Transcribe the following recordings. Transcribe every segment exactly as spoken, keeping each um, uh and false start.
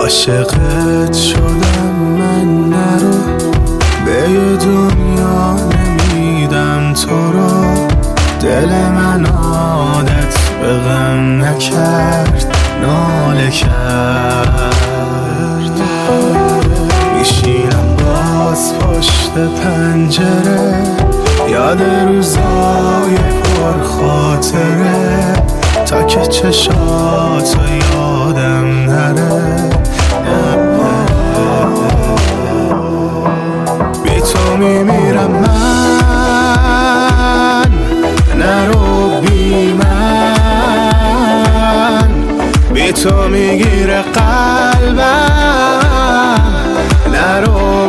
عاشقت شدم من، نرو به یه دنیا نمیدم تو رو. دل من عادت به غم نکرد، ناله کرد. میشینم باز پشت پنجره، یاد روزای پر خاطره، تا که چشاتو یادم نره. بی تو میمیرم من، نرو بی من. بی تو میگیره قلبم، نرو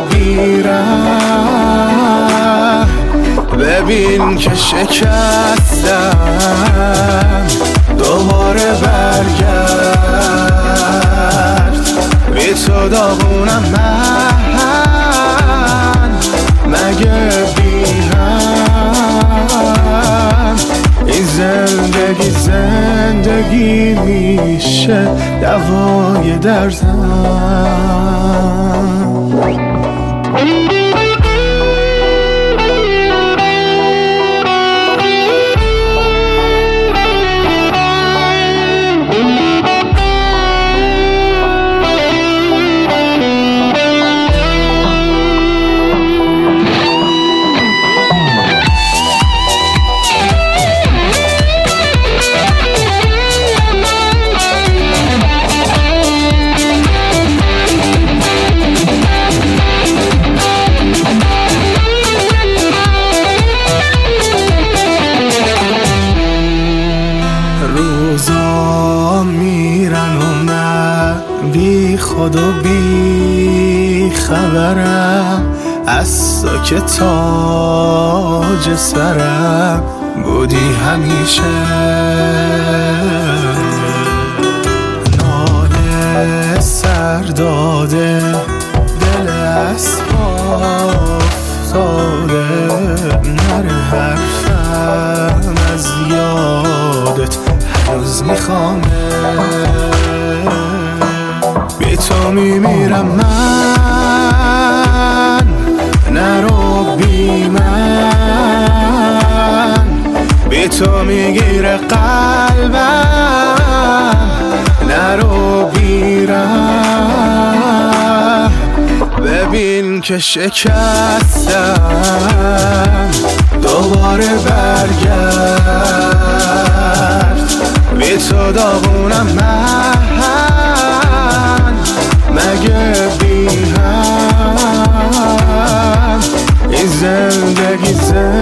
بیرم. ببین که شکستم، دوباره برگرد. بی تو داغونم من، مگه بی هم. این زندگی زندگی میشه دوای دردم. روزا میرن و من بی خود و بی خبرم، از تو که تاج سرم بودی همیشه. ناله سر داده، دل از پا افتاده، نره حرفم از یادت هنوز میخوامه. بی تو میمیرم من، نرو بی من. بی تو میگیره قلبم، نرو بیرم. ببین که شکستم، دوباره برگرد. بی تو داغونم من، مگه بی هم. این زندگی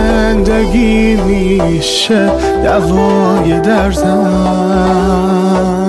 زندگی میشه دوای دردم.